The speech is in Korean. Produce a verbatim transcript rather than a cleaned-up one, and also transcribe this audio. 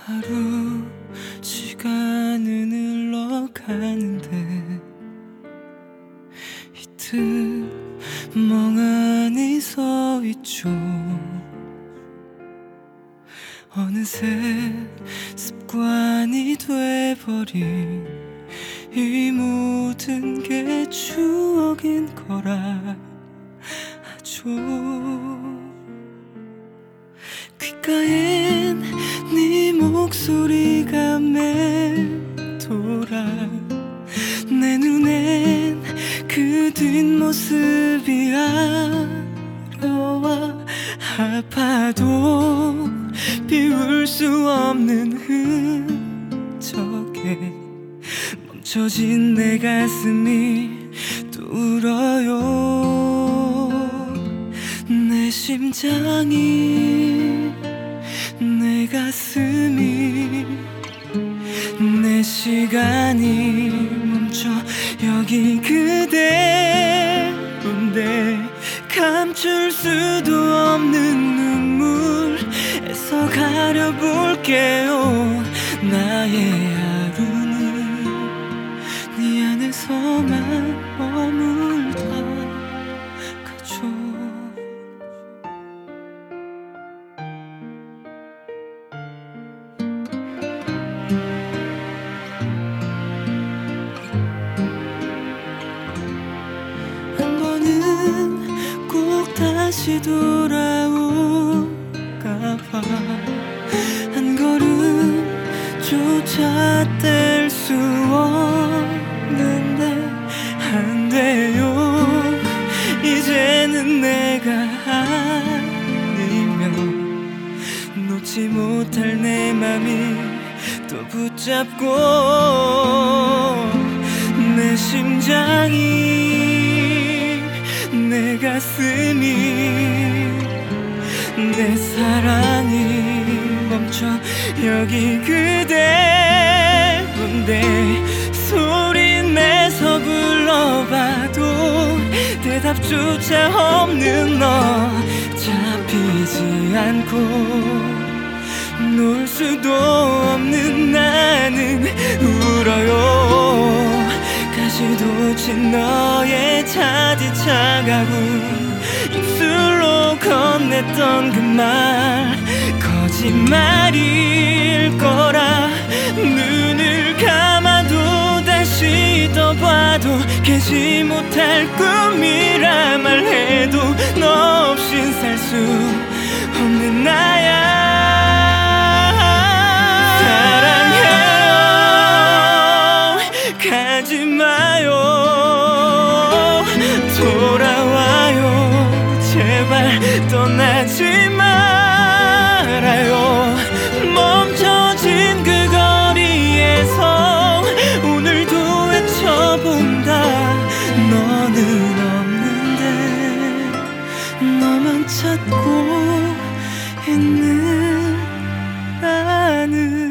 하루 시간은 흘러가는데 이틀 멍하니 서 있죠. 어느새 습관이 돼버린 이 모든 게 추억인 거라 하죠. 귓가엔 네 목소리가 맴돌아 내 눈엔 그 뒷모습이 아려와 아파도 비울 수 없는 흔적에 멈춰진 내 가슴이 또 울어요. 내 심장이 내 가슴이 내 시간이 멈춰 여기 그대로인데 감출 수도 없는 눈물에서 가려볼게요. 나의 하루는 네 안에서만 머물다 가죠. 한 번은 꼭 다시 돌아올까봐 한 걸음조차 뗄 수 없는데 안 돼요. 이제는 내가 아니면 놓지 못할 내 맘이 또 붙잡고 내 심장이 내 가슴이 내 사랑이 멈춰 여기 그대로인데 소리 내서 불러봐도 대답조차 없는 너 잡히지 않고 놓을 수도 없는 나는 울어요. 가시도 친 너의 차디 차가운 입술로 건넸던 그 말 거짓말일 거라 눈을 감아도 다시 떠봐도 깨지 못할 꿈이라 말해도 너 없인 살 수 없는 나야. 사랑해요 가지 마요 돌아와요 제발 떠나지 말아요. 멈춰진 그 거리에서 오늘도 외쳐본다. 너는 없는데 너만 찾고 있는 나는